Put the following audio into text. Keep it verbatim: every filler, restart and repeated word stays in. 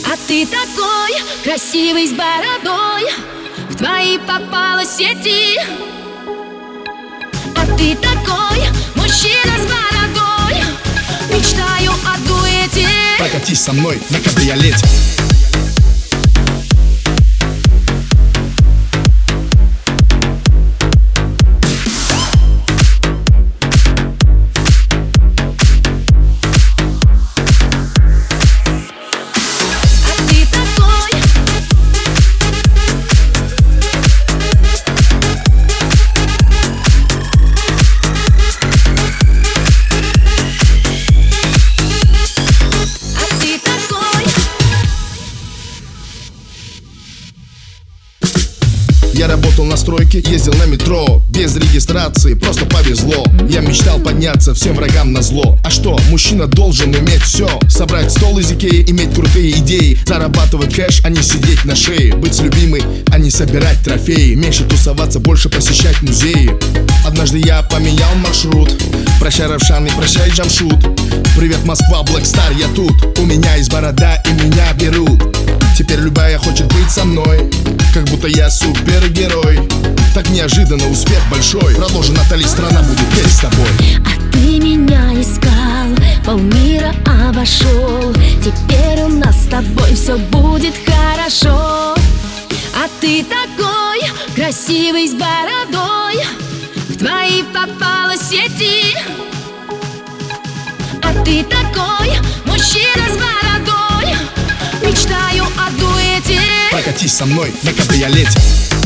А ты такой красивый с бородой, в твои попала сети. А ты такой мужчина с бородой, мечтаю о дуэте. Прокатись со мной на кабриолете. Я работал на стройке, ездил на метро, без регистрации, просто повезло. Я мечтал подняться всем врагам на зло. А что, мужчина должен иметь все: собрать стол из Икеи, иметь крутые идеи, зарабатывать кэш, а не сидеть на шее, быть с любимой, а не собирать трофеи, меньше тусоваться, больше посещать музеи. Однажды я поменял маршрут. Прощай, Равшан, и прощай, Джамшут. Привет, Москва, Блэкстар, я тут. У меня есть борода, и меня берут. Теперь любая хочет быть со мной, как будто я супергерой. Так неожиданно успех большой. Продолжи, Натали, страна будет петь с тобой. А ты меня искал, полмира обошел. Теперь у нас с тобой все будет хорошо. А ты такой красивый с бородой, в твои попала сети. А ты такой мужчина с бородой, мечтаю о дуэте. Прокатись со мной на кабриолете.